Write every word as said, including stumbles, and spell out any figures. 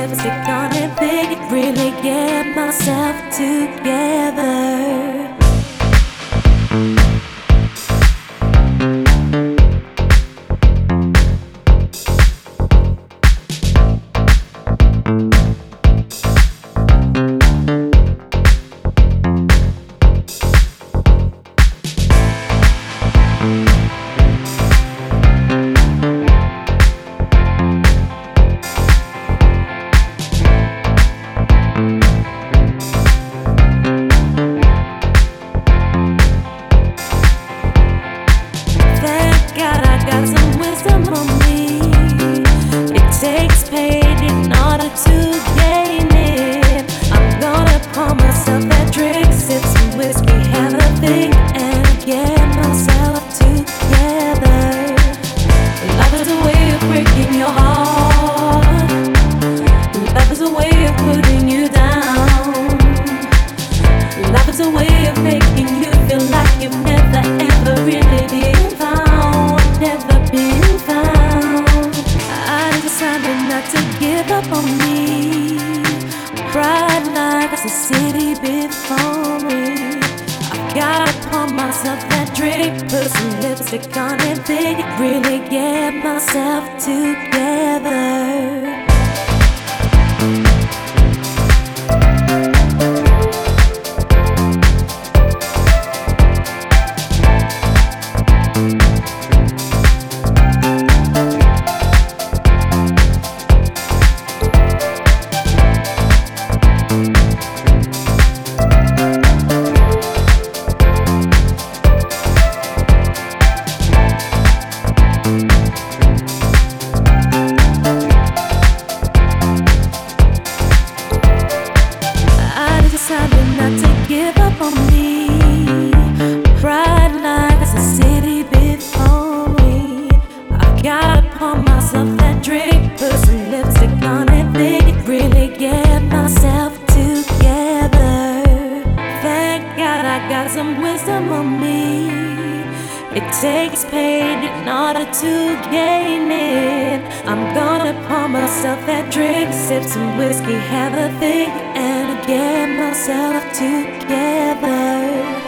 lipstick on and think really get myself together. Takes pain in order to gain it. I'm gonna pour myself that drink, sip some whiskey, have a think, and get myself together. Love is a way of breaking your heart. Love is a way of putting you down. Love is a way of making you feel like you've never ever really been found. Never been found. I decided not to give up on me. Bright light as the city before me. I gotta pour myself that drink, put some lipstick on and think, really get myself together. Decided not to give up on me. Bright light as the city before me. I've gotta pour myself that drink, put some lipstick on and think, really get myself together. Thank God I got some wisdom on me. It takes pain in order to gain it. I'm gonna pour myself that drink, sip some whiskey, have a think, and get myself together.